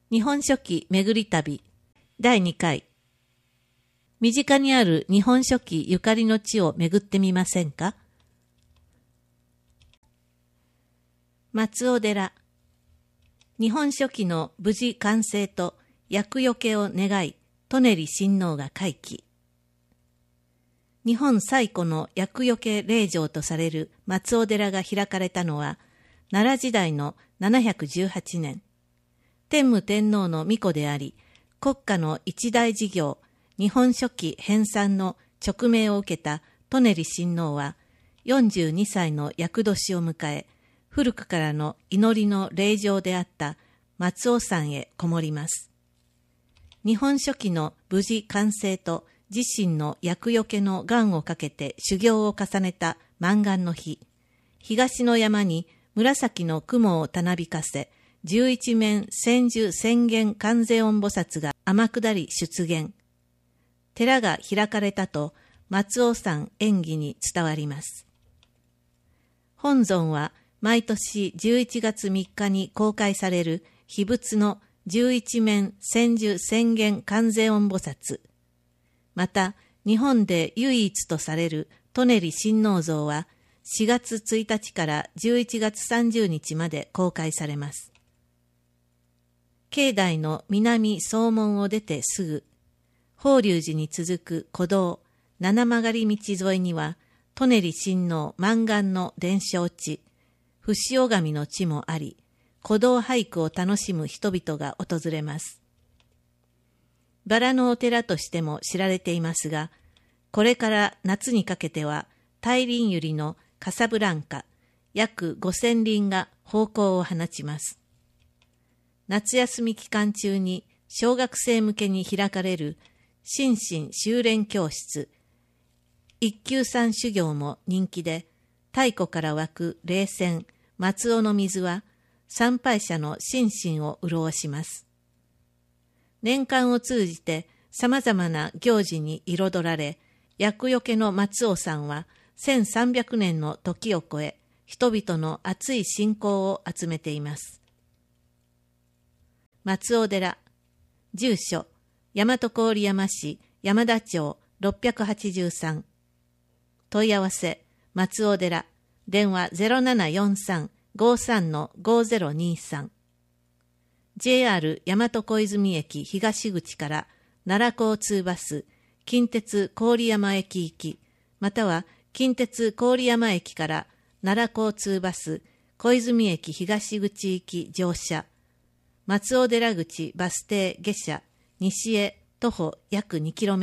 日本書紀めぐり旅第2回。身近にある日本書紀ゆかりの地を巡ってみませんか？松尾寺。日本書紀の無事完成と厄除けを願い、舎人親王が開基。日本最古の厄除け霊場とされる松尾寺が開かれたのは、奈良時代の718年。天武天皇の御子であり、国家の一大事業、日本書紀編纂の勅命を受けた舎人親王は、42歳の厄年を迎え、古くからの祈りの霊場であった松尾山へこもります。日本書紀の無事完成と自身の厄除けの願をかけて修行を重ねた満願の日、東の山に紫の雲をたなびかせ、11面千手千眼観世音菩薩が天下り出現。寺が開かれたと松尾山縁起に伝わります。本尊は毎年11月3日に公開される秘仏の11面千手千眼観世音菩薩。また、日本で唯一とされる舎人親王像は4月1日から11月30日まで公開されます。境内の南総門を出てすぐ、法隆寺に続く古道、七曲道沿いには、舎人親王満願の伝承地、伏尾神の地もあり、古道俳句を楽しむ人々が訪れます。バラのお寺としても知られていますが、これから夏にかけては、大輪百合のカサブランカ、約5000輪が芳香を放ちます。夏休み期間中に小学生向けに開かれる心身修練教室、一休さん修行も人気で、太古から湧く霊泉、松尾の水は参拝者の心身を潤します。年間を通じて様々な行事に彩られ、厄除けの松尾さんは1300年の時を超え、人々の熱い信仰を集めています。松尾寺。住所、大和郡山市山田町683。問い合わせ、松尾寺。電話 0743-53-5023。JR 大和小泉駅東口から奈良交通バス、近鉄郡山駅行き、または近鉄郡山駅から奈良交通バス、小泉駅東口行き乗車、松尾寺口バス停下車、西へ徒歩約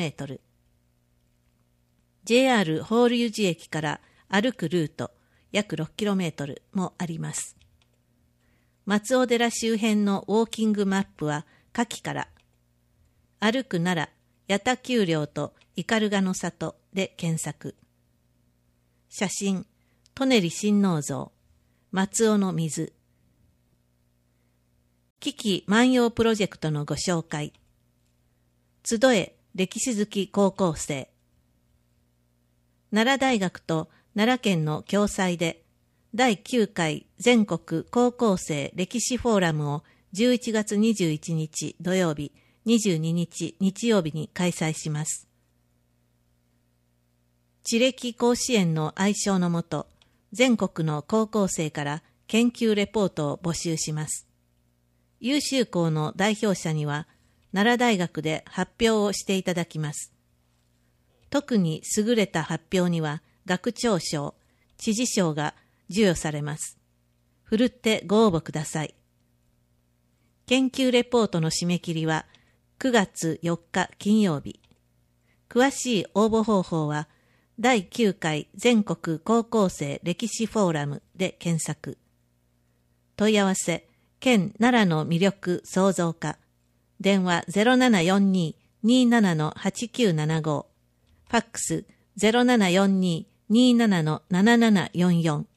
2km。JR 法隆寺駅から歩くルート約 6km もあります。松尾寺周辺のウォーキングマップは下記から、歩く奈良、八田丘陵と斑鳩の里で検索。写真、舎人親王像、松尾の水。危機万葉プロジェクトのご紹介。集え歴史好き高校生。奈良大学と奈良県の共催で、第9回全国高校生歴史フォーラムを11月21日土曜日、22日日曜日に開催します。知歴甲子園の愛称のもと、全国の高校生から研究レポートを募集します。優秀校の代表者には、奈良大学で発表をしていただきます。特に優れた発表には、学長賞、知事賞が授与されます。ふるってご応募ください。研究レポートの締め切りは9月4日金曜日。詳しい応募方法は、第9回全国高校生歴史フォーラムで検索。問い合わせ、県奈良の魅力創造課。電話 0742-27-8975。ファックス 0742-27-7744。